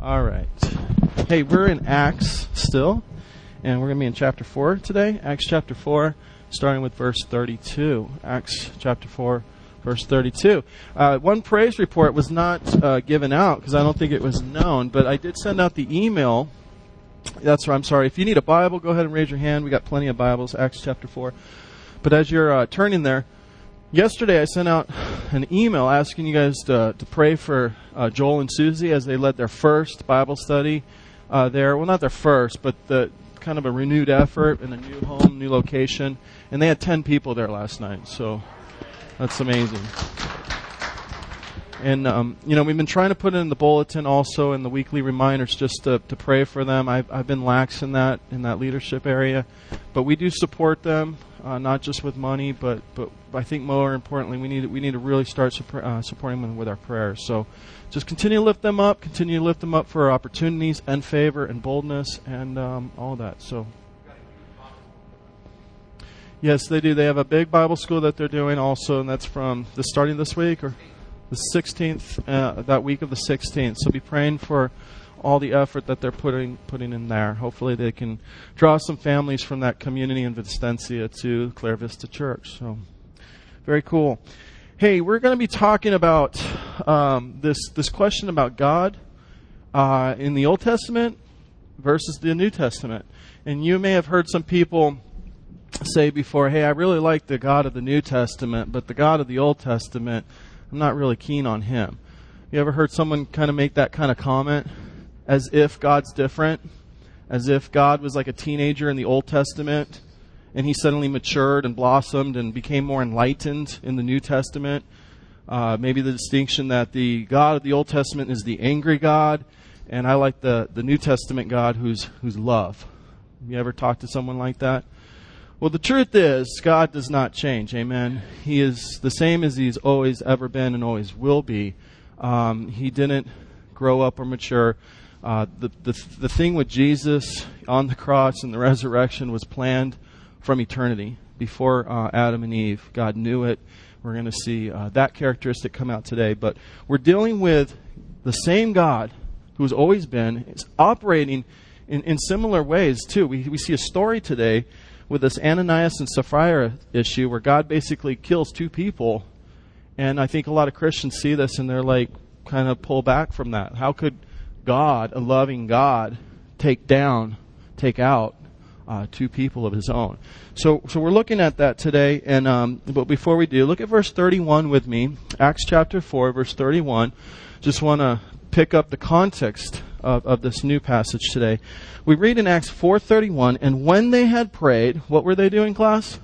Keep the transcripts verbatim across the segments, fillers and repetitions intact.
All right. Hey, we're in Acts still, and we're going to be in chapter four today. Acts chapter four, starting with verse thirty-two. Acts chapter four, verse thirty-two. Uh, one praise report was not uh, given out because I don't think it was known, but I did send out the email. That's right, I'm sorry. If you need a Bible, go ahead and raise your hand. We got plenty of Bibles, Acts chapter four. But as you're uh, turning there, yesterday I sent out an email asking you guys to, to pray for uh, Joel and Susie as they led their first Bible study uh, there. Well, not their first, but the kind of a renewed effort in a new home, new location. And they had ten people there last night, so that's amazing. And, um, you know, we've been trying to put it in the bulletin also and the weekly reminders just to, to pray for them. I've, I've been lax in that in that leadership area. But we do support them, uh, not just with money, but, but I think more importantly, we need we need to really start support, uh, supporting them with our prayers. So just continue to lift them up, continue to lift them up for opportunities and favor and boldness and um, all that. So, yes, they do. They have a big Bible school that they're doing also, and that's from the starting this week or the sixteenth, uh, that week of the sixteenth. So be praying for all the effort that they're putting putting in there. Hopefully they can draw some families from that community in Vistancia to Clare Vista Church. So very cool. Hey, we're going to be talking about um, this this question about God uh, in the Old Testament versus the New Testament. And you may have heard some people say before, hey, I really like the God of the New Testament, but the God of the Old Testament, I'm not really keen on him. You ever heard someone kind of make that kind of comment? As if God's different? As if God was like a teenager in the Old Testament and he suddenly matured and blossomed and became more enlightened in the New Testament? Uh, maybe the distinction that the God of the Old Testament is the angry God, and I like the, the New Testament God who's who's love. You ever talk to someone like that? Well, the truth is, God does not change, amen? He is the same as he's always ever been and always will be. Um, he didn't grow up or mature. Uh, the, the the thing with Jesus on the cross and the resurrection was planned from eternity. Before uh, Adam and Eve, God knew it. We're going to see uh, that characteristic come out today. But we're dealing with the same God who's always been, is operating in, in similar ways, too. We, we see a story today with this Ananias and Sapphira issue where God basically kills two people. And I think a lot of Christians see this and they're like, kind of pull back from that. How could God, a loving God, take down, take out uh, two people of his own? So so we're looking at that today. And um, but before we do, look at verse thirty-one with me. Acts chapter four, verse thirty-one. Just want to pick up the context of, of this new passage today. We read in Acts four thirty-one, and when they had prayed, what were they doing, class?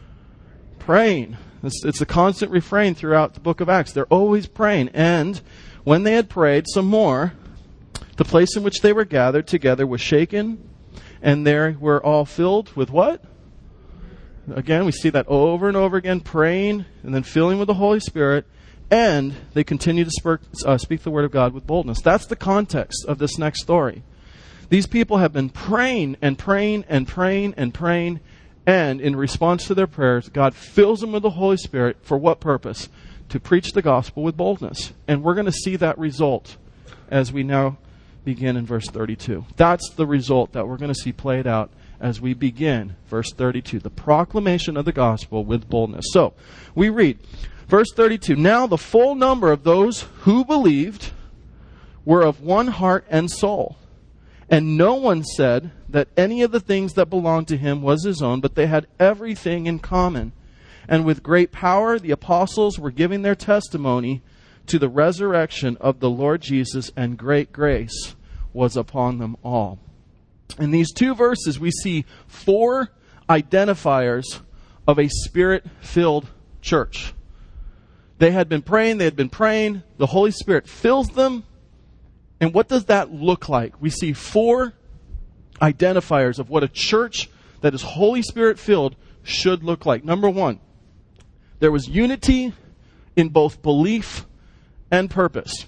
Praying. It's, it's a constant refrain throughout the book of Acts. They're always praying. And when they had prayed some more, the place in which they were gathered together was shaken, and they were all filled with what? Again, we see that over and over again, praying and then filling with the Holy Spirit, and they continue to speak, uh, speak the word of God with boldness. That's the context of this next story. These people have been praying and praying and praying and praying, and in response to their prayers, God fills them with the Holy Spirit. For what purpose? To preach the gospel with boldness. And we're going to see that result as we now begin in verse thirty-two. That's the result that we're going to see played out as we begin verse thirty-two. The proclamation of the gospel with boldness. So, we read, verse thirty-two, now the full number of those who believed were of one heart and soul. And no one said that any of the things that belonged to him was his own, but they had everything in common. And with great power, the apostles were giving their testimony to the resurrection of the Lord Jesus, and great grace was upon them all. In these two verses, we see four identifiers of a Spirit-filled church. They had been praying, they had been praying, the Holy Spirit fills them. And what does that look like? We see four identifiers of what a church that is Holy Spirit-filled should look like. Number one, there was unity in both belief and purpose.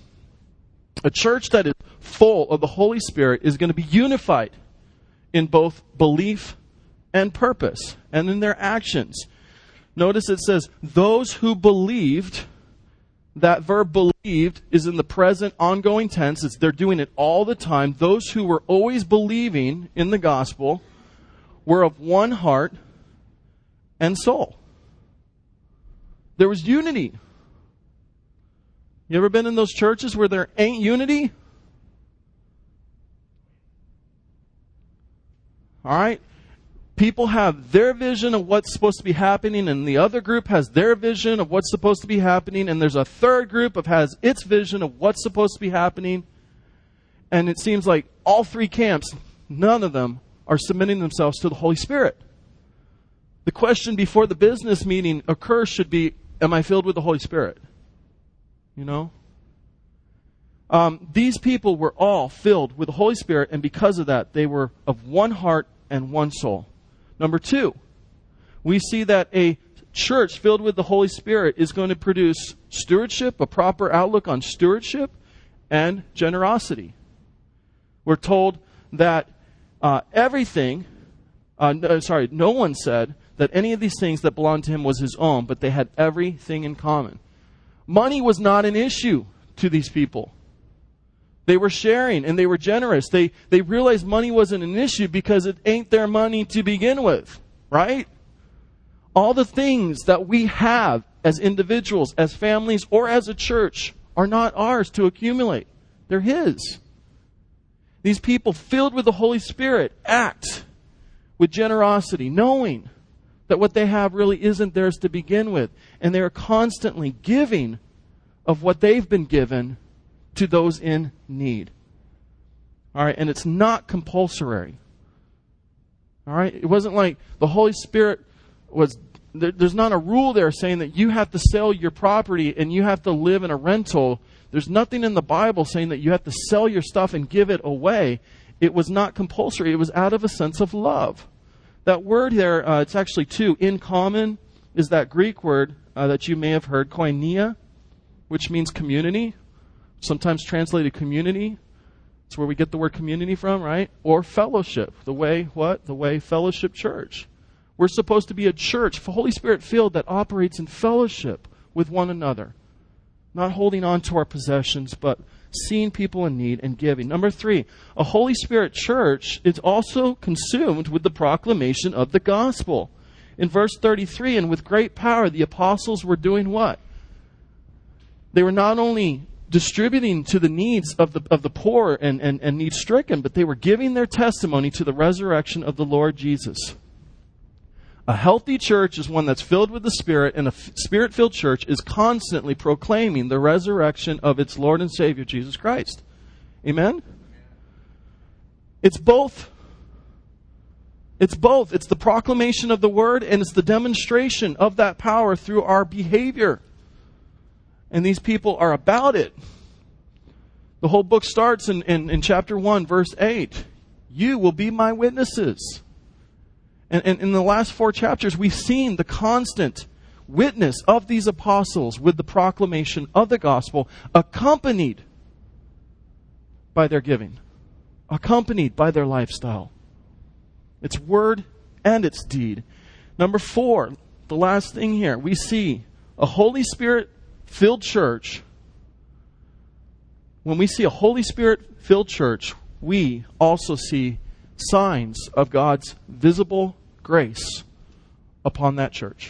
A church that is full of the Holy Spirit is going to be unified in both belief and purpose and in their actions. Notice it says, those who believed that verb believed is in the present ongoing tense. It's, they're doing it all the time. Those who were always believing in the gospel were of one heart and soul. There was unity. You ever been in those churches where there ain't unity? All right? People have their vision of what's supposed to be happening, and the other group has their vision of what's supposed to be happening, and there's a third group that has its vision of what's supposed to be happening. And it seems like all three camps, none of them are submitting themselves to the Holy Spirit. The question before the business meeting occurs should be, am I filled with the Holy Spirit? You know? Um, these people were all filled with the Holy Spirit, and because of that, they were of one heart and one soul. Number two, we see that a church filled with the Holy Spirit is going to produce stewardship, a proper outlook on stewardship, and generosity. We're told that uh, everything, uh, no, sorry, no one said that any of these things that belonged to him was his own, but they had everything in common. Money was not an issue to these people. They were sharing and they were generous. They they realized money wasn't an issue because it ain't their money to begin with, right? All the things that we have as individuals, as families, or as a church are not ours to accumulate. They're His. These people filled with the Holy Spirit act with generosity, knowing that what they have really isn't theirs to begin with. And they are constantly giving of what they've been given to those in need. All right, and it's not compulsory. All right, it wasn't like the Holy Spirit was, there, there's not a rule there saying that you have to sell your property and you have to live in a rental. There's nothing in the Bible saying that you have to sell your stuff and give it away. It was not compulsory. It was out of a sense of love. That word there, uh, it's actually two. In common is that Greek word uh, that you may have heard, koinonia, which means community. Sometimes translated community. It's where we get the word community from, right? Or fellowship. The way, what? The way fellowship church. We're supposed to be a church, Holy Spirit filled, that operates in fellowship with one another. Not holding on to our possessions, but seeing people in need and giving. Number three, a Holy Spirit church is also consumed with the proclamation of the gospel. In verse thirty-three, and with great power, the apostles were doing what? They were not only distributing to the needs of the of the poor and, and, and need-stricken, but they were giving their testimony to the resurrection of the Lord Jesus. A healthy church is one that's filled with the Spirit, and a f- Spirit-filled church is constantly proclaiming the resurrection of its Lord and Savior, Jesus Christ. Amen? It's both. It's both. It's the proclamation of the Word, and it's the demonstration of that power through our behavior. And these people are about it. The whole book starts in, in, in chapter one, verse eight. You will be my witnesses. And, and in the last four chapters, we've seen the constant witness of these apostles with the proclamation of the gospel, accompanied by their giving, accompanied by their lifestyle. It's word and it's deed. Number four, the last thing here, we see a Holy Spirit filled church. When we see a Holy Spirit filled church, we also see signs of God's visible grace upon that church.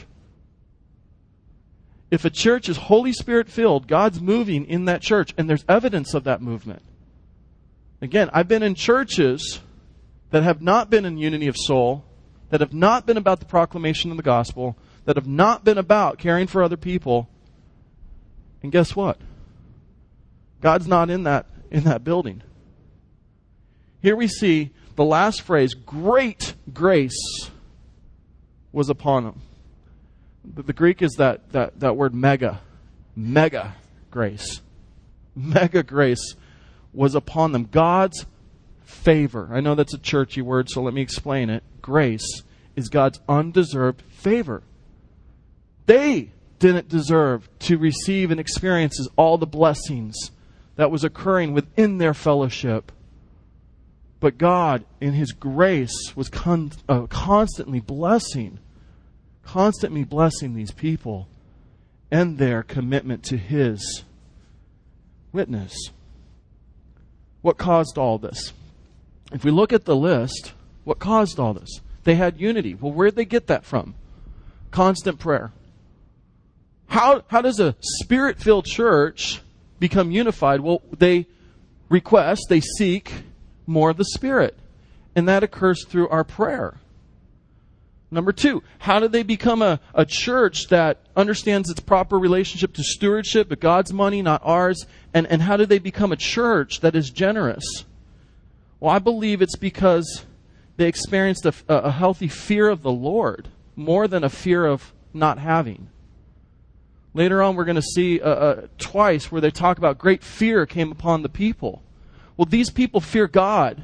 If a church is Holy Spirit filled, God's moving in that church, and there's evidence of that movement. Again, I've been in churches that have not been in unity of soul, that have not been about the proclamation of the gospel, that have not been about caring for other people. And guess what? God's not in that in that building. Here we see the last phrase, great grace was upon them. The, the Greek is that, that, that word mega. Mega grace. Mega grace was upon them. God's favor. I know that's a churchy word, so let me explain it. Grace is God's undeserved favor. They didn't deserve to receive and experience all the blessings that was occurring within their fellowship. But God, in His grace, was con- uh, constantly blessing, constantly blessing these people. and their commitment to His witness. What caused all this? If we look at the list, what caused all this? They had unity. Well, where'd they get that from? Constant prayer. How, how does a Spirit-filled church become unified? Well, they request, they seek more of the Spirit. And that occurs through our prayer. Number two, how do they become a, a church that understands its proper relationship to stewardship, but God's money, not ours? And, and how do they become a church that is generous? Well, I believe it's because they experienced a, a healthy fear of the Lord more than a fear of not having. Later on, we're going to see uh, uh, twice where they talk about great fear came upon the people. Well, these people fear God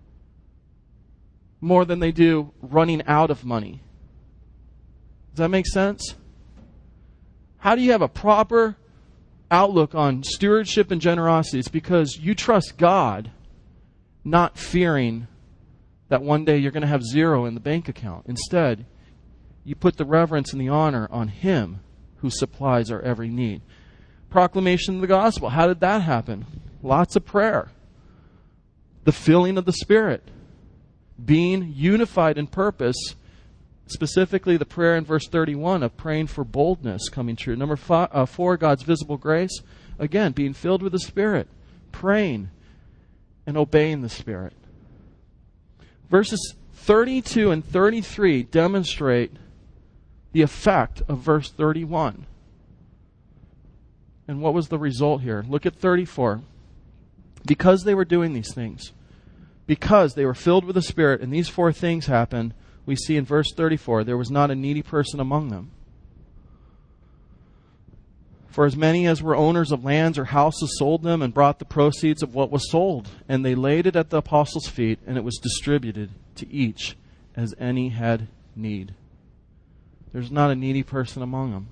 more than they do running out of money. Does that make sense? How do you have a proper outlook on stewardship and generosity? It's because you trust God, not fearing that one day you're going to have zero in the bank account. Instead, you put the reverence and the honor on Him who supplies our every need. Proclamation of the gospel. How did that happen? Lots of prayer. The filling of the Spirit. Being unified in purpose, specifically the prayer in verse thirty-one of praying for boldness coming true. Number five, uh, four, God's visible grace. Again, being filled with the Spirit, praying and obeying the Spirit. Verses thirty-two and thirty-three demonstrate the effect of verse thirty-one. And what was the result here? Look at thirty-four. Because they were doing these things, because they were filled with the Spirit, and these four things happened, we see in verse thirty-four, there was not a needy person among them. For as many as were owners of lands or houses sold them and brought the proceeds of what was sold, and they laid it at the apostles' feet, and it was distributed to each as any had need. There's not a needy person among them.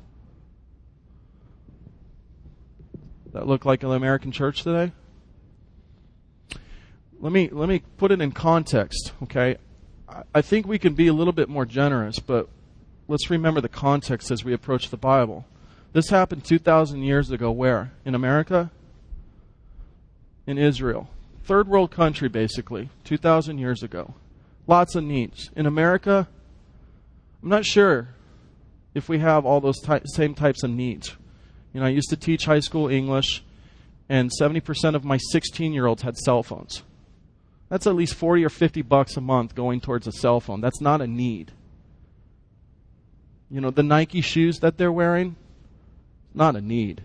That look like an American church today? Let me let me put it in context, okay? I think we can be a little bit more generous, but let's remember the context as we approach the Bible. This happened two thousand years ago where? In America? In Israel. Third world country, basically, two thousand years ago. Lots of needs. In America, I'm not sure if we have all those ty- same types of needs. You know, I used to teach high school English, and seventy percent of my sixteen-year-olds had cell phones. That's at least forty or fifty bucks a month going towards a cell phone. That's not a need. You know, the Nike shoes that they're wearing, not a need.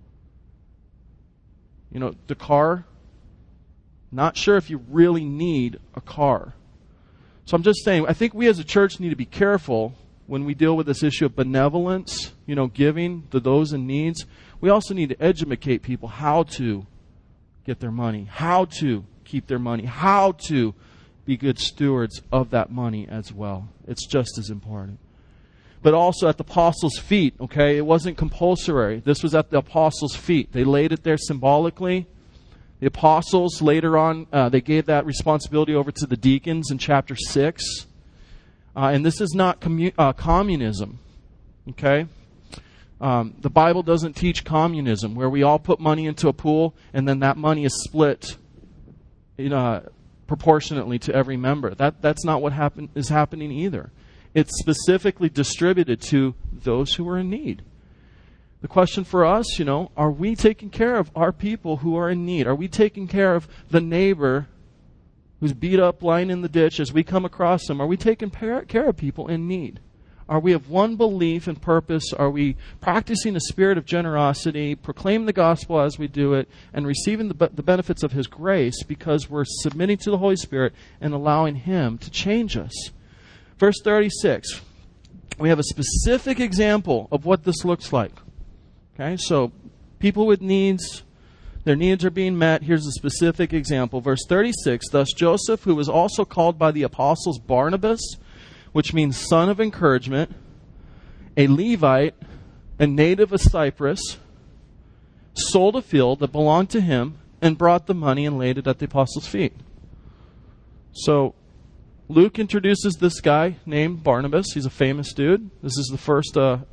You know, the car, not sure if you really need a car. So I'm just saying, I think we as a church need to be careful when we deal with this issue of benevolence, you know, giving to those in needs. We also need to educate people how to get their money, how to keep their money, how to be good stewards of that money as well. It's just as important. But also at the apostles' feet, okay? It wasn't compulsory. This was at the apostles' feet. They laid it there symbolically. The apostles, later on, uh, they gave that responsibility over to the deacons in chapter six. Uh, and this is not commu- uh, communism, okay? Um, the Bible doesn't teach communism, where we all put money into a pool and then that money is split, you know, proportionately to every member. That that's not what happen, is happening either. It's specifically distributed to those who are in need. The question for us, you know, are we taking care of our people who are in need? Are we taking care of the neighbor who's beat up, lying in the ditch as we come across them? Are we taking care of people in need? Are we of one belief and purpose? Are we practicing a spirit of generosity, proclaiming the gospel as we do it, and receiving the, the benefits of His grace because we're submitting to the Holy Spirit and allowing Him to change us? Verse thirty-six, we have a specific example of what this looks like. Okay, so people with needs, their needs are being met. Here's a specific example. Verse thirty-six, thus Joseph, who was also called by the apostles Barnabas, which means son of encouragement, a Levite, a native of Cyprus, sold a field that belonged to him and brought the money and laid it at the apostles' feet. So Luke introduces this guy named Barnabas. He's a famous dude. This is the first uh,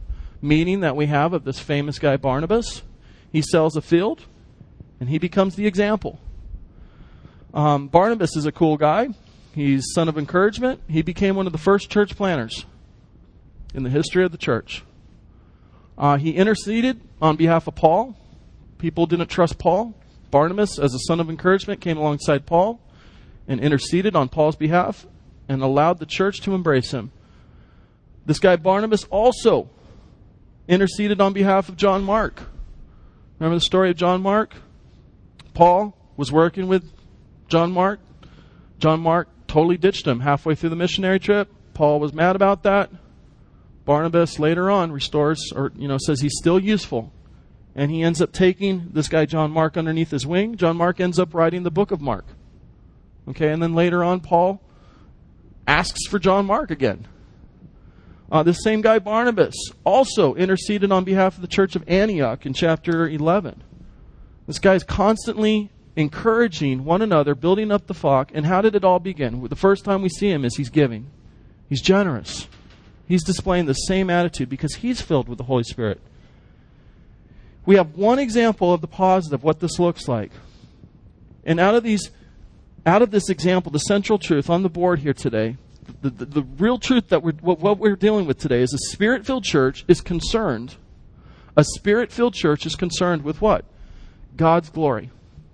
meeting that we have of this famous guy Barnabas. He sells a field, and he becomes the example. Um, Barnabas is a cool guy. He's son of encouragement. He became one of the first church planters in the history of the church. Uh, he interceded on behalf of Paul. People didn't trust Paul. Barnabas, as a son of encouragement, came alongside Paul and interceded on Paul's behalf and allowed the church to embrace him. This guy Barnabas also interceded on behalf of John Mark. Remember the story of John Mark? Paul was working with John Mark. John Mark totally ditched him halfway through the missionary trip. Paul was mad about that. Barnabas later on restores, or you know, says he's still useful. And he ends up taking this guy John Mark underneath his wing. John Mark ends up writing the book of Mark. Okay, and then later on, Paul asks for John Mark again. Uh, this same guy Barnabas also interceded on behalf of the church of Antioch in chapter eleven. This guy's constantly encouraging one another, building up the flock. And how did it all begin? The first time we see him is he's giving. He's generous. He's displaying the same attitude because he's filled with the Holy Spirit. We have one example of the positive, what this looks like. And out of these, out of this example, the central truth on the board here today, the, the, the real truth that we're, what, what we're dealing with today is a Spirit-filled church is concerned. A Spirit-filled church is concerned with what? God's glory.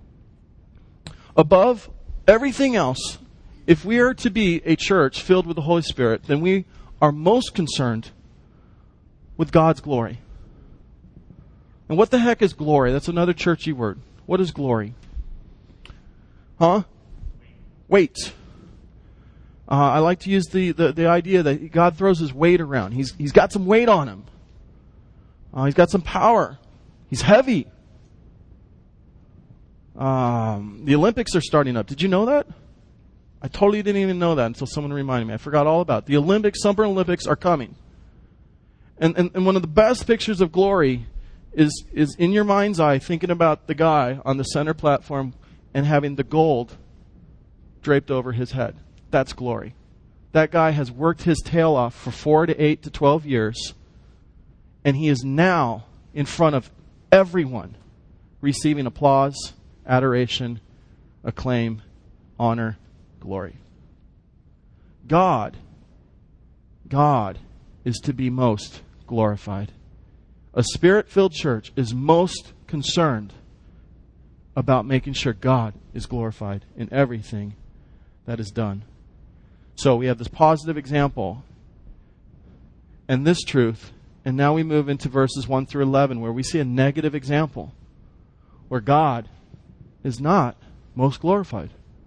Above everything else, if we are to be a church filled with the Holy Spirit, then we are most concerned with God's glory. And what the heck is glory? That's another churchy word. What is glory? Huh? Weight. Uh, I like to use the, the, the idea that God throws his weight around. He's, he's got some weight on him. Uh, he's got some power. He's heavy. Um, the Olympics are starting up. Did you know that? I totally didn't even know that until someone reminded me. I forgot all about it. The Olympics, Summer Olympics are coming. And, and, and one of the best pictures of glory is, is in your mind's eye thinking about the guy on the center platform and having the gold draped over his head. That's glory. That guy has worked his tail off for four to eight to twelve years. And he is now in front of everyone receiving applause, adoration, acclaim, honor, glory. God, God is to be most glorified. A Spirit-filled church is most concerned about making sure God is glorified in everything that is done. So we have this positive example and this truth, and now we move into verses one through eleven where we see a negative example where God is not most glorified.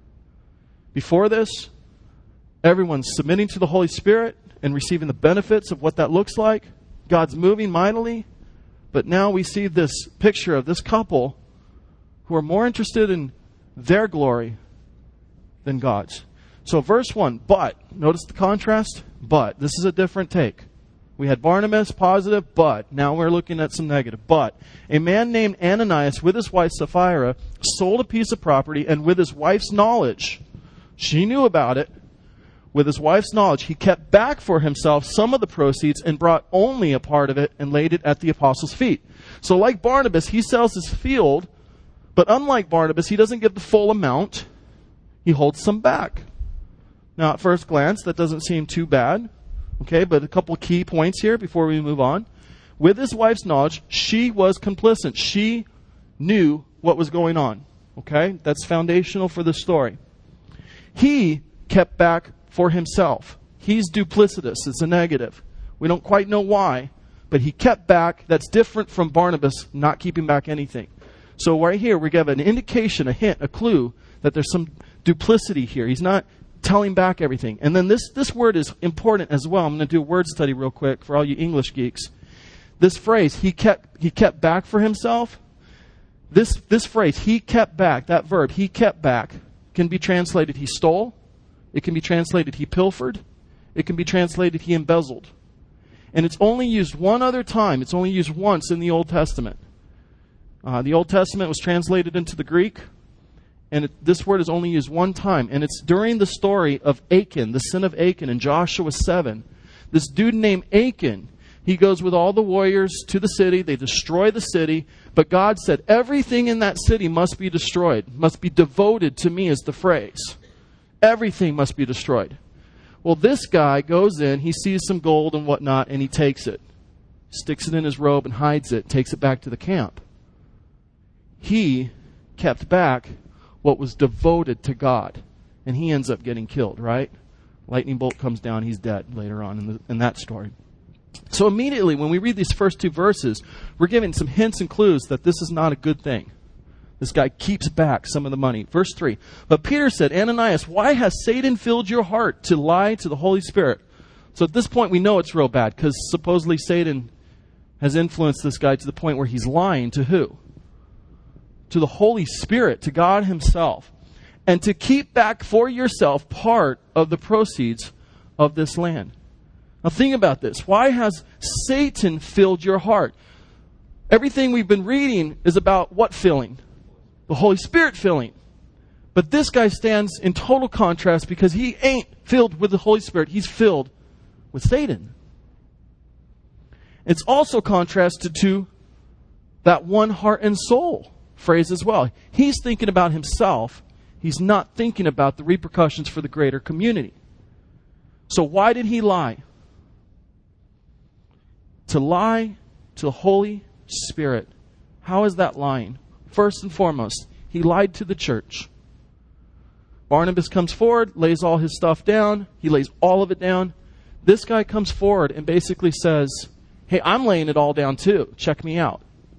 Before this, everyone's submitting to the Holy Spirit and receiving the benefits of what that looks like. God's moving mightily. But now we see this picture of this couple who are more interested in their glory than God's. So verse one, but, notice the contrast? But, this is a different take. We had Barnabas, positive, but, now we're looking at some negative. But, a man named Ananias with his wife Sapphira sold a piece of property, and with his wife's knowledge, she knew about it, with his wife's knowledge, he kept back for himself some of the proceeds and brought only a part of it and laid it at the apostles' feet. So like Barnabas, he sells his field, but unlike Barnabas, he doesn't give the full amount. He holds some back. Now, at first glance, that doesn't seem too bad. Okay, but a couple key points here before we move on. With his wife's knowledge, she was complicit. She knew what was going on. Okay, that's foundational for the story. He kept back for himself. He's duplicitous. It's a negative. We don't quite know why, but he kept back. That's different from Barnabas not keeping back anything. So right here, we give an indication, a hint, a clue that there's some duplicity here. He's not telling back everything. And then this, this word is important as well. I'm going to do a word study real quick for all you English geeks. This phrase, he kept he kept back for himself. This this phrase, he kept back, that verb, he kept back, can be translated he stole. It can be translated he pilfered. It can be translated he embezzled. And it's only used one other time. It's only used once in the Old Testament. Uh, the Old Testament was translated into the Greek. And it, this word is only used one time. And it's during the story of Achan, the sin of Achan in Joshua seven. This dude named Achan He goes with all the warriors to the city. They destroy the city. But God said, everything in that city must be destroyed, must be devoted to me, is the phrase. Everything must be destroyed. Well, this guy goes in, he sees some gold and whatnot, and he takes it. Sticks it in his robe and hides it, takes it back to the camp. He kept back what was devoted to God. And he ends up getting killed, right? Lightning bolt comes down, he's dead later on in, the, in that story. So immediately when we read these first two verses, we're given some hints and clues that this is not a good thing. This guy keeps back some of the money. Verse three, but Peter said, Ananias, why has Satan filled your heart to lie to the Holy Spirit? So at this point we know it's real bad, because supposedly Satan has influenced this guy to the point where he's lying to who? To the Holy Spirit, to God himself. And to keep back for yourself part of the proceeds of this land. Now think about this. Why has Satan filled your heart? Everything we've been reading is about what filling? The Holy Spirit filling. But this guy stands in total contrast because he ain't filled with the Holy Spirit. He's filled with Satan. It's also contrasted to that one heart and soul phrase as well. He's thinking about himself. He's not thinking about the repercussions for the greater community. So why did he lie? To lie to the Holy Spirit. How is that lying? First and foremost, he lied to the church. Barnabas comes forward, lays all his stuff down. He lays all of it down. This guy comes forward and basically says, hey, I'm laying it all down too. Check me out.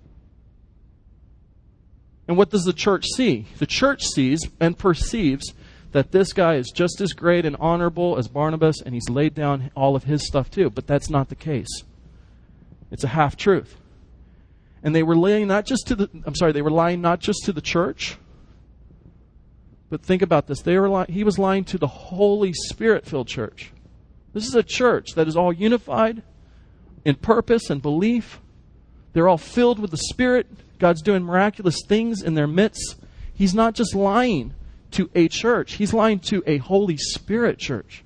And what does the church see? The church sees and perceives that this guy is just as great and honorable as Barnabas, and he's laid down all of his stuff too. But that's not the case. It's a half-truth. And they were lying not just to the, I'm sorry, they were lying not just to the church, but think about this. They were lying, he was lying to the Holy Spirit-filled church. This is a church that is all unified in purpose and belief. They're all filled with the Spirit. God's doing miraculous things in their midst. He's not just lying to a church. He's lying to a Holy Spirit church.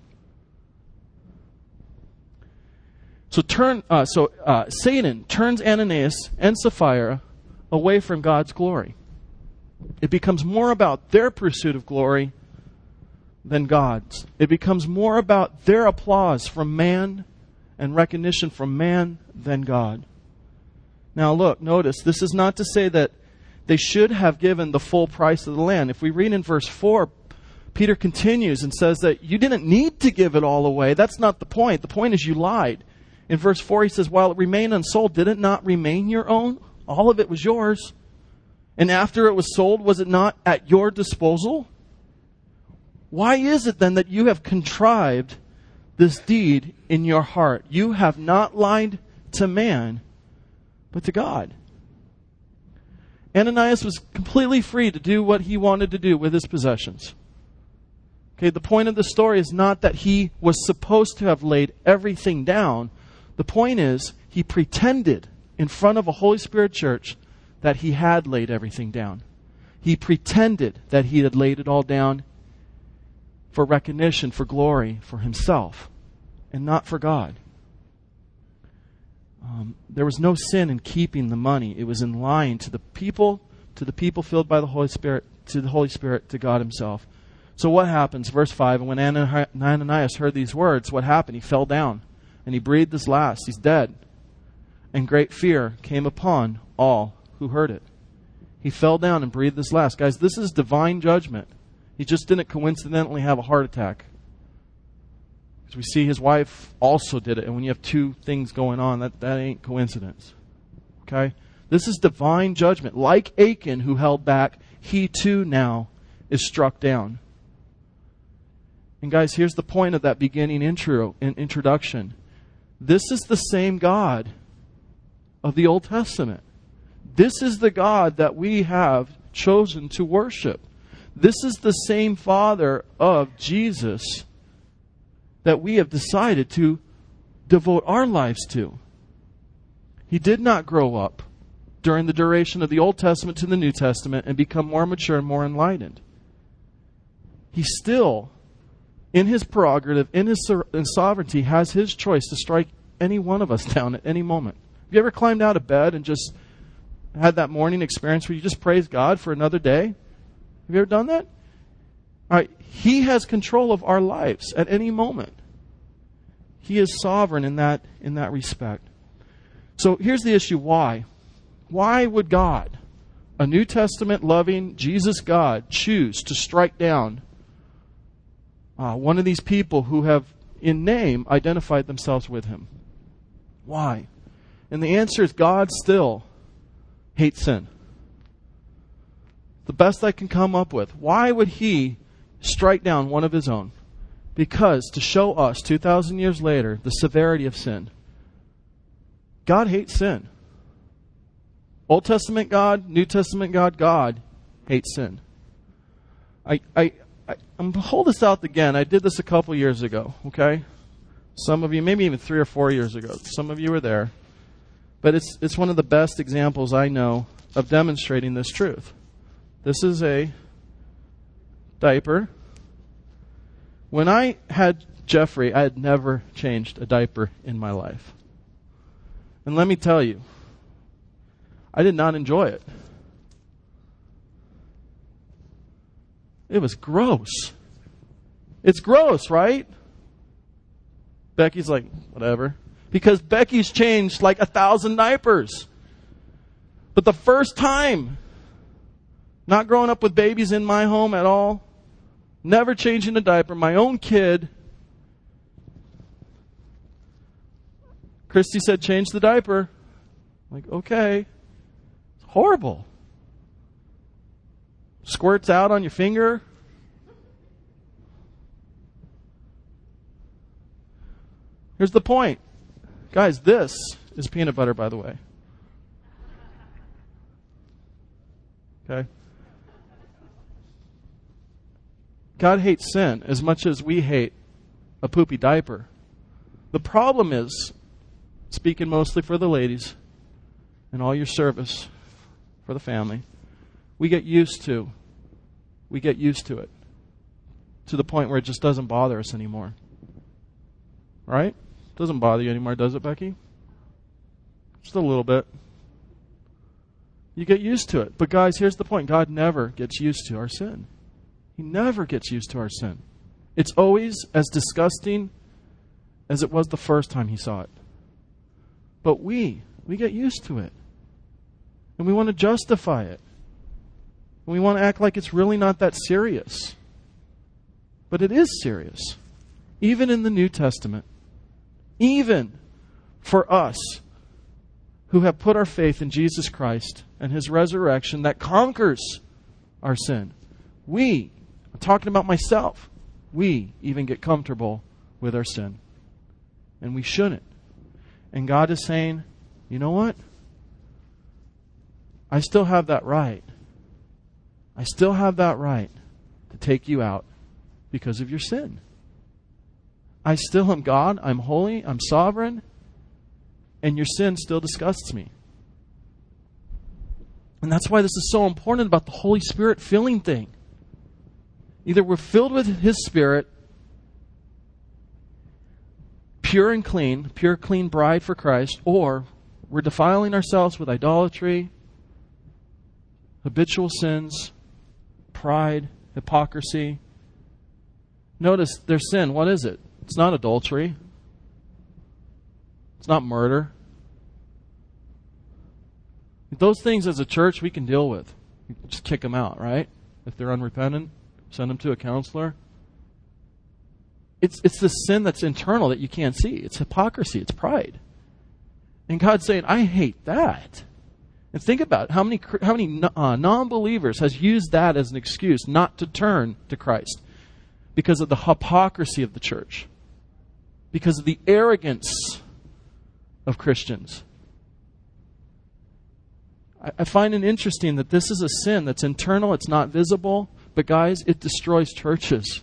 So turn. Uh, so uh, Satan turns Ananias and Sapphira away from God's glory. It becomes more about their pursuit of glory than God's. It becomes more about their applause from man and recognition from man than God. Now look, notice, this is not to say that they should have given the full price of the land. If we read in verse four, Peter continues and says that you didn't need to give it all away. That's not the point. The point is you lied. In verse four, he says, while it remained unsold, did it not remain your own? All of it was yours. And after it was sold, was it not at your disposal? Why is it then that you have contrived this deed in your heart? You have not lied to man, but to God. Ananias was completely free to do what he wanted to do with his possessions. Okay, the point of the story is not that he was supposed to have laid everything down. The point is, he pretended in front of a Holy Spirit church that he had laid everything down. He pretended that he had laid it all down for recognition, for glory, for himself, and not for God. Um, there was no sin in keeping the money. It was in lying to the people, to the people filled by the Holy Spirit, to the Holy Spirit, to God himself. So what happens? Verse five, and when Ananias heard these words, what happened? He fell down. And he breathed his last. He's dead. And great fear came upon all who heard it. He fell down and breathed his last. Guys, this is divine judgment. He just didn't coincidentally have a heart attack. Because we see his wife also did it. And when you have two things going on, that, that ain't coincidence. Okay? This is divine judgment. Like Achan, who held back, he too now is struck down. And guys, here's the point of that beginning intro and introduction. This is the same God of the Old Testament. This is the God that we have chosen to worship. This is the same Father of Jesus that we have decided to devote our lives to. He did not grow up during the duration of the Old Testament to the New Testament and become more mature and more enlightened. He still, in his prerogative, in his sovereignty, has his choice to strike any one of us down at any moment. Have you ever climbed out of bed and just had that morning experience where you just praise God for another day? Have you ever done that? All right, He has control of our lives at any moment. He is sovereign in that in that respect. So here's the issue. Why? Why would God, a New Testament loving Jesus God, choose to strike down uh, one of these people who have, in name, identified themselves with Him? Why? And the answer is God still hates sin. The best I can come up with. Why would He strike down one of His own? Because to show us, two thousand years later, the severity of sin. God hates sin. Old Testament God, New Testament God, God hates sin. I, I, I, I'm going to hold this out again. I did this a couple years ago, okay? Some of you, maybe even three or four years ago. Some of you were there. But it's it's one of the best examples I know of demonstrating this truth. This is a diaper. When I had Jeffrey, I had never changed a diaper in my life. And let me tell you, I did not enjoy it. It was gross. It's gross, right? Becky's like, whatever. Because Becky's changed like a thousand diapers. But the first time, not growing up with babies in my home at all, never changing a diaper, my own kid, Christy said, change the diaper. I'm like, okay. It's horrible. Squirts out on your finger. Here's the point. Guys, this is peanut butter, by the way. Okay? God hates sin as much as we hate a poopy diaper. The problem is, speaking mostly for the ladies and all your service for the family, we get used to, we get used to it to the point where it just doesn't bother us anymore. Right? Doesn't bother you anymore, does it, Becky? Just a little bit. You get used to it. But guys, here's the point. God never gets used to our sin. He never gets used to our sin. It's always as disgusting as it was the first time He saw it. But we, we get used to it. And we want to justify it. And we want to act like it's really not that serious. But it is serious. Even in the New Testament. Even for us who have put our faith in Jesus Christ and His resurrection that conquers our sin. We, I'm talking about myself, we even get comfortable with our sin. And we shouldn't. And God is saying, you know what? I still have that right. I still have that right to take you out because of your sin. I still am God. I'm holy. I'm sovereign. And your sin still disgusts me. And that's why this is so important about the Holy Spirit filling thing. Either we're filled with His Spirit, pure and clean, pure, clean bride for Christ, or we're defiling ourselves with idolatry, habitual sins, pride, hypocrisy. Notice their sin. What is it? It's not adultery. It's not murder. Those things as a church we can deal with. We can just kick them out, right? If they're unrepentant, send them to a counselor. It's it's the sin that's internal that you can't see. It's hypocrisy. It's pride. And God's saying, I hate that. And think about it. How many, how many uh, non-believers has used that as an excuse not to turn to Christ? Because of the hypocrisy of the church. Because of the arrogance of Christians. I, I find it interesting that this is a sin that's internal, it's not visible, but guys, it destroys churches.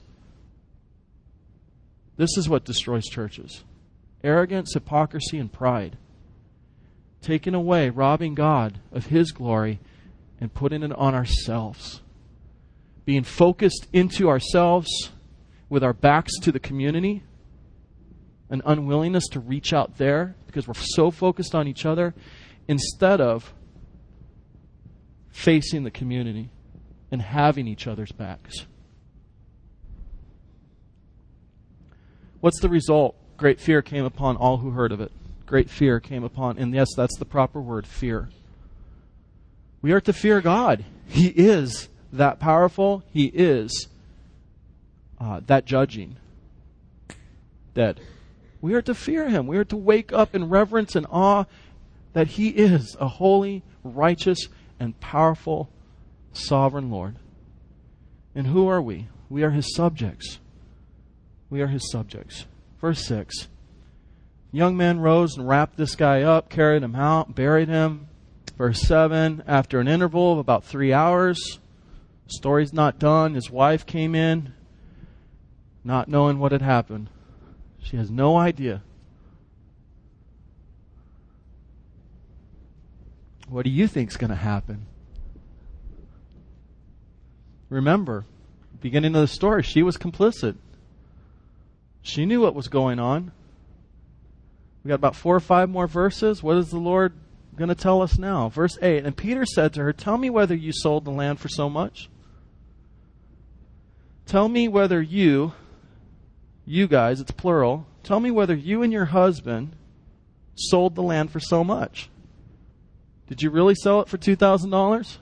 This is what destroys churches. Arrogance, hypocrisy, and pride. Taking away, robbing God of His glory and putting it on ourselves. Being focused into ourselves with our backs to the community. an unwillingness to reach out there because we're so focused on each other instead of facing the community and having each other's backs. What's the result? Great fear came upon all who heard of it. Great fear came upon, and yes, that's the proper word, fear. We are to fear God. He is that powerful. He is uh, that judging. Dead. We are to fear Him. We are to wake up in reverence and awe that He is a holy, righteous, and powerful sovereign Lord. And who are we? We are His subjects. We are His subjects. Verse six. The young man rose and wrapped this guy up, carried him out, buried him. Verse seven. After an interval of about three hours, story's not done. His wife came in, not knowing what had happened. She has no idea. What do you think is going to happen? Remember, beginning of the story, she was complicit. She knew what was going on. We got about four or five more verses. What is the Lord going to tell us now? Verse eight. And Peter said to her, tell me whether you sold the land for so much. Tell me whether you, you guys, it's plural, tell me whether you and your husband sold the land for so much. Did you really sell it for two thousand dollars?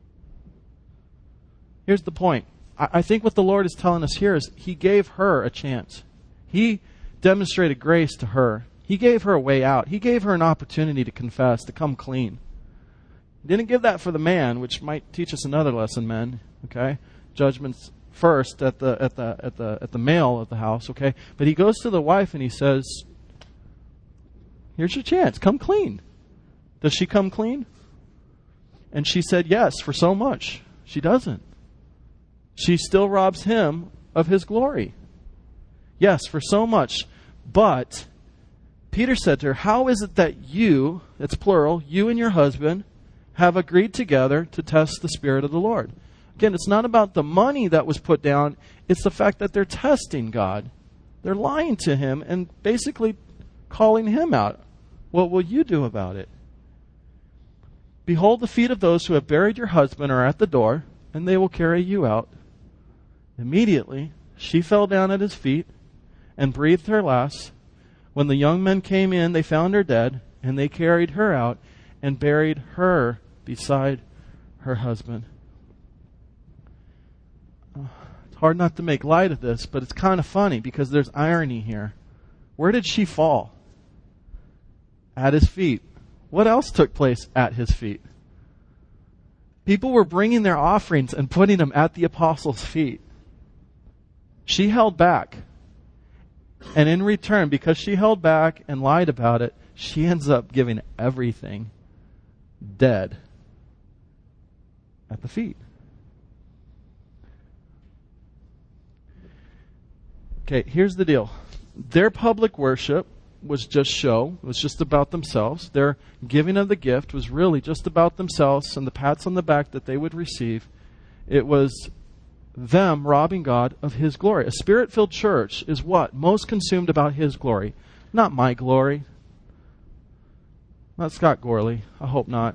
Here's the point. I, I think what the Lord is telling us here is He gave her a chance. He demonstrated grace to her. He gave her a way out. He gave her an opportunity to confess, to come clean. He didn't give that for the man, which might teach us another lesson, men. Okay? Judgment's first at the at the at the at the male of the house, okay? But he goes to the wife and he says, here's your chance, come clean. Does she come clean? And she said yes, for so much. She doesn't. She still robs him of his glory. Yes, for so much. But Peter said to her, how is it that you, it's plural, you and your husband, have agreed together to test the Spirit of the Lord? Again, it's not about the money that was put down. It's the fact that they're testing God. They're lying to Him and basically calling Him out. What will you do about it? Behold, the feet of those who have buried your husband are at the door, and they will carry you out. Immediately, she fell down at his feet and breathed her last. When the young men came in, they found her dead, and they carried her out and buried her beside her husband. It's hard not to make light of this, but it's kind of funny because there's irony here. Where did she fall? At his feet. What else took place at his feet? People were bringing their offerings and putting them at the apostles' feet. She held back. And in return, because she held back and lied about it, she ends up giving everything dead at the feet. Okay, here's the deal. Their public worship was just show. It was just about themselves. Their giving of the gift was really just about themselves and the pats on the back that they would receive. It was them robbing God of His glory. A Spirit-filled church is what? Most consumed about His glory. Not my glory. Not Scott Gorley. I hope not.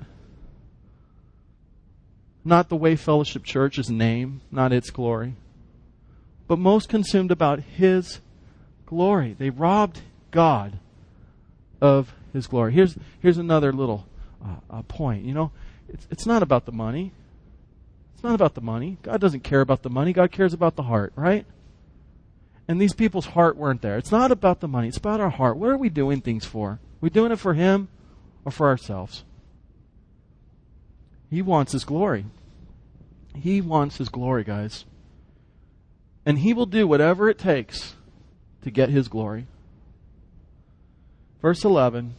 Not the Way Fellowship Church's name. Not its glory. But most consumed about His glory. They robbed God of His glory. Here's here's another little uh, uh, point. You know, it's it's not about the money. It's not about the money. God doesn't care about the money. God cares about the heart, right? And these people's heart weren't there. It's not about the money. It's about our heart. What are we doing things for? Are we doing it for Him or for ourselves? He wants His glory. He wants His glory, guys. And He will do whatever it takes to get His glory. Verse eleven.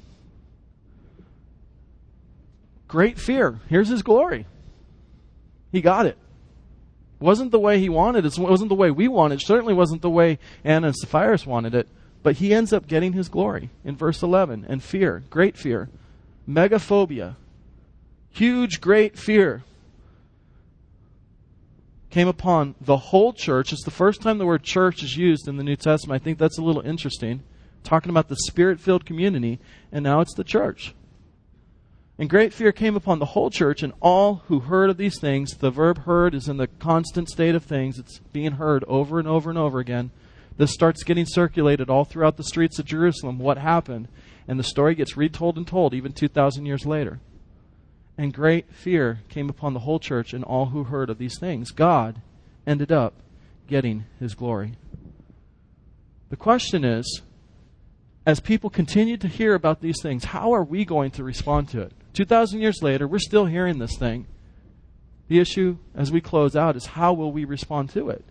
Great fear. Here's His glory. He got it. Wasn't the way He wanted it. It wasn't the way we wanted it. It certainly wasn't the way Anna and Sapphira wanted it. But He ends up getting His glory in verse eleven. And fear. Great fear. Megaphobia. Huge, great fear came upon the whole church. It's the first time the word church is used in the New Testament. I think that's a little interesting. talking about the Spirit-filled community, and now it's the church. And great fear came upon the whole church and all who heard of these things. The verb heard is in the constant state of things. It's being heard over and over and over again. This starts getting circulated all throughout the streets of Jerusalem, what happened. And the story gets retold and told even two thousand years later. And great fear came upon the whole church and all who heard of these things. God ended up getting his glory. The question is, as people continue to hear about these things, how are we going to respond to it? two thousand years later, we're still hearing this thing. The issue, as we close out, is how will we respond to it?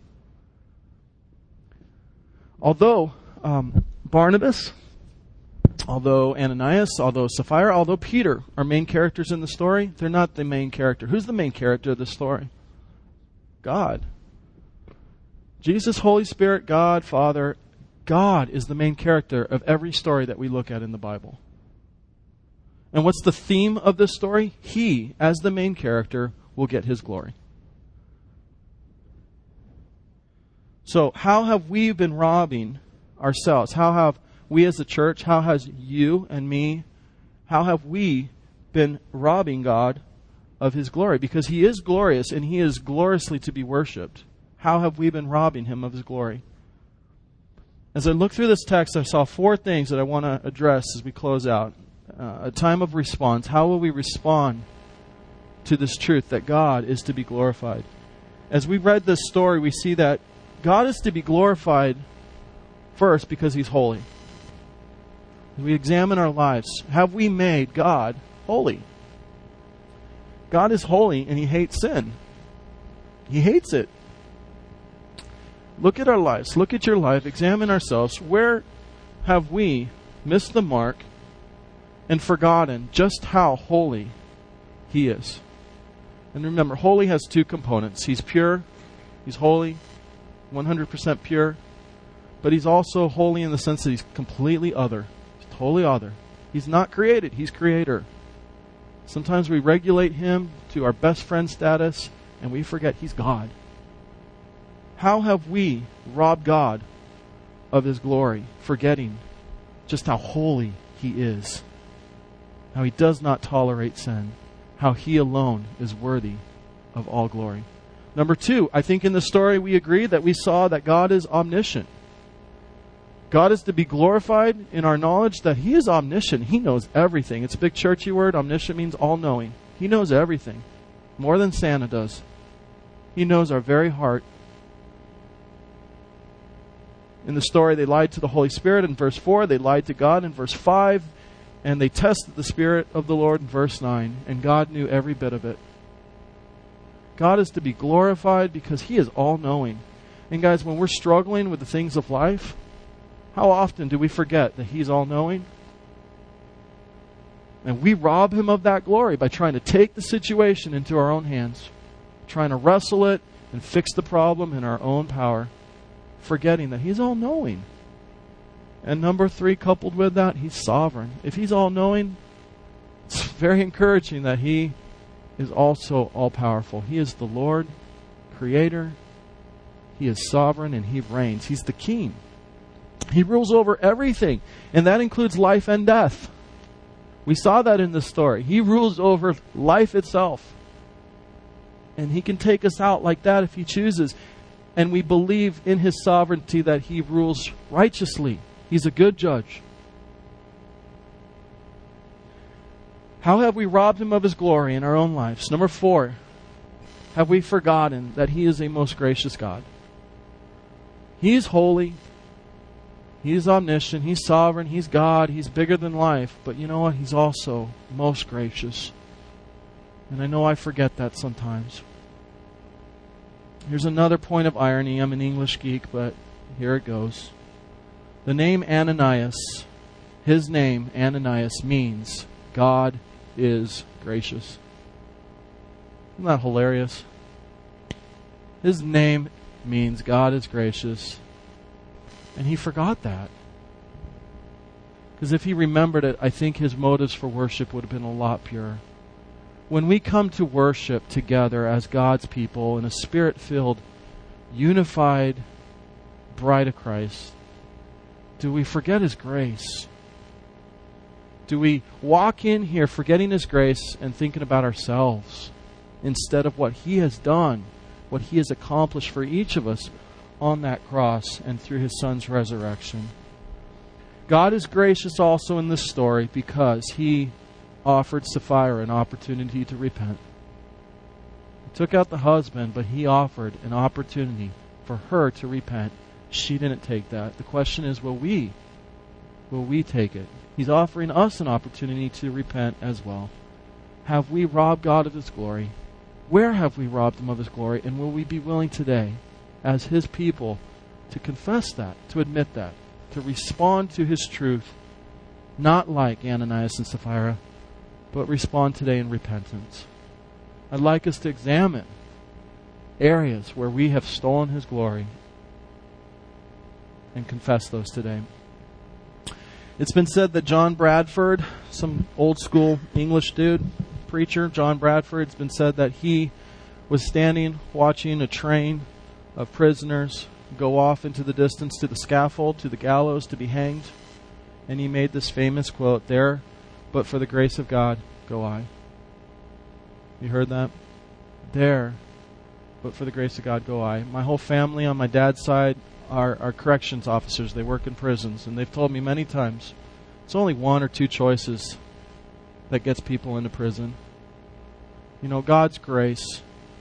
Although um, Barnabas, although Ananias, although Sapphira, although Peter are main characters in the story, they're not the main character. Who's the main character of the story? God. Jesus, Holy Spirit, God, Father. God is the main character of every story that we look at in the Bible. And what's the theme of this story? He, as the main character, will get his glory. So how have we been robbing ourselves? How have we as a church, how has you and me, how have we been robbing God of his glory? Because he is glorious and he is gloriously to be worshipped. How have we been robbing him of his glory? As I looked through this text, I saw four things that I want to address as we close out. Uh, a time of response. How will we respond to this truth that God is to be glorified? As we read this story, we see that God is to be glorified first because he's holy. As we examine our lives, have we made God holy? God is holy and he hates sin. He hates it. Look at our lives. Look at your life. Examine ourselves. Where have we missed the mark and forgotten just how holy he is? And remember, holy has two components. He's pure. He's holy. one hundred percent pure. But he's also holy in the sense that he's completely other. He's totally other. He's not created. He's creator. Sometimes we regulate him to our best friend status and we forget he's God. How have we robbed God of his glory, forgetting just how holy he is, how he does not tolerate sin, how he alone is worthy of all glory? Number two, I think in the story we agree that we saw that God is omniscient. God is to be glorified in our knowledge that he is omniscient. He knows everything. It's a big churchy word. Omniscient means all-knowing. He knows everything, more than Santa does. He knows our very heart. In the story, they lied to the Holy Spirit in verse four. They lied to God in verse five. And they tested the Spirit of the Lord in verse nine. And God knew every bit of it. God is to be glorified because he is all-knowing. And guys, when we're struggling with the things of life, how often do we forget that he's all-knowing? And we rob him of that glory by trying to take the situation into our own hands, trying to wrestle it and fix the problem in our own power, forgetting that he's all-knowing. And number three, coupled with that, he's sovereign. If he's all-knowing, it's very encouraging that he is also all-powerful. He is the Lord, creator. He is sovereign and he reigns. He's the king. He rules over everything, and that includes life and death. We saw that in the story. He rules over life itself. And he can take us out like that if he chooses. And we believe in his sovereignty that he rules righteously. He's a good judge. How have we robbed him of his glory in our own lives? Number four, have we forgotten that he is a most gracious God? He is holy. He is omniscient. He's sovereign. He's God. He's bigger than life. But you know what? He's also most gracious. And I know I forget that sometimes. Here's another point of irony. I'm an English geek, but here it goes. The name Ananias, his name Ananias, means God is gracious. Isn't that hilarious? His name means God is gracious. And he forgot that. Because if he remembered it, I think his motives for worship would have been a lot purer. When we come to worship together as God's people in a spirit-filled, unified bride of Christ, do we forget His grace? Do we walk in here forgetting His grace and thinking about ourselves instead of what He has done, what He has accomplished for each of us on that cross and through His Son's resurrection? God is gracious also in this story because He offered Sapphira an opportunity to repent. He took out the husband, but He offered an opportunity for her to repent. She didn't take that. The question is, will we? Will we take it? He's offering us an opportunity to repent as well. Have we robbed God of His glory? Where have we robbed Him of His glory? And will we be willing today, as His people, to confess that, to admit that, to respond to His truth, not like Ananias and Sapphira, but respond today in repentance? I'd like us to examine areas where we have stolen His glory and confess those today. It's been said that John Bradford, some old school English dude, preacher, John Bradford, it's been said that he was standing watching a train of prisoners go off into the distance to the scaffold, to the gallows, to be hanged. And he made this famous quote, "There, but for the grace of God, go I." You heard that? There, but for the grace of God, go I. My whole family on my dad's side are, are corrections officers. They work in prisons. And they've told me many times, it's only one or two choices that gets people into prison. You know, God's grace,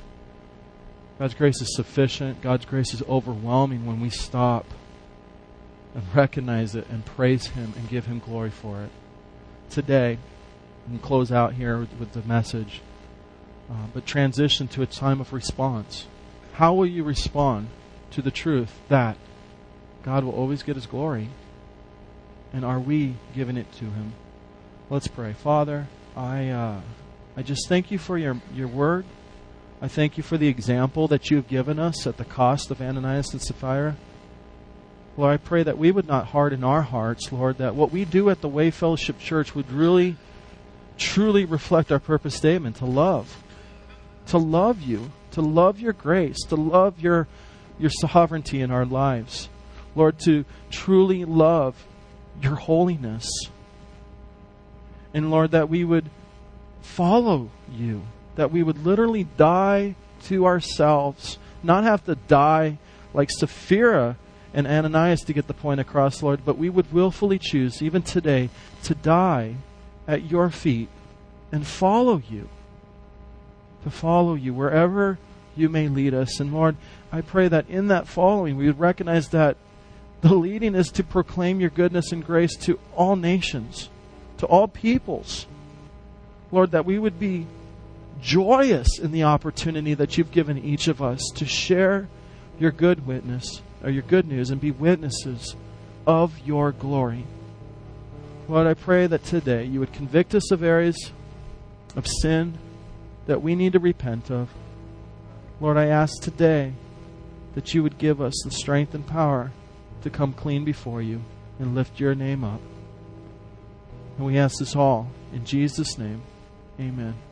God's grace is sufficient. God's grace is overwhelming when we stop and recognize it and praise Him and give Him glory for it. Today, and close out here with, with the message, uh, but transition to a time of response. How will you respond to the truth that God will always get His glory? And are we giving it to Him? Let's pray. Father, I uh, I just thank You for your, your word. I thank You for the example that You have given us at the cost of Ananias and Sapphira. Lord, I pray that we would not harden our hearts, Lord, that what we do at the Way Fellowship Church would really, truly reflect our purpose statement, to love. To love You, to love Your grace, to love Your, your sovereignty in our lives. Lord, to truly love Your holiness. And Lord, that we would follow You, that we would literally die to ourselves, not have to die like Sapphira and Ananias to get the point across, Lord, but we would willfully choose, even today, to die at Your feet and follow You. To follow You wherever You may lead us. And Lord, I pray that in that following, we would recognize that the leading is to proclaim Your goodness and grace to all nations, to all peoples. Lord, that we would be joyous in the opportunity that You've given each of us to share Your good witness, or Your good news, and be witnesses of Your glory. Lord, I pray that today You would convict us of areas of sin that we need to repent of. Lord, I ask today that You would give us the strength and power to come clean before You and lift Your name up. And we ask this all in Jesus' name. Amen.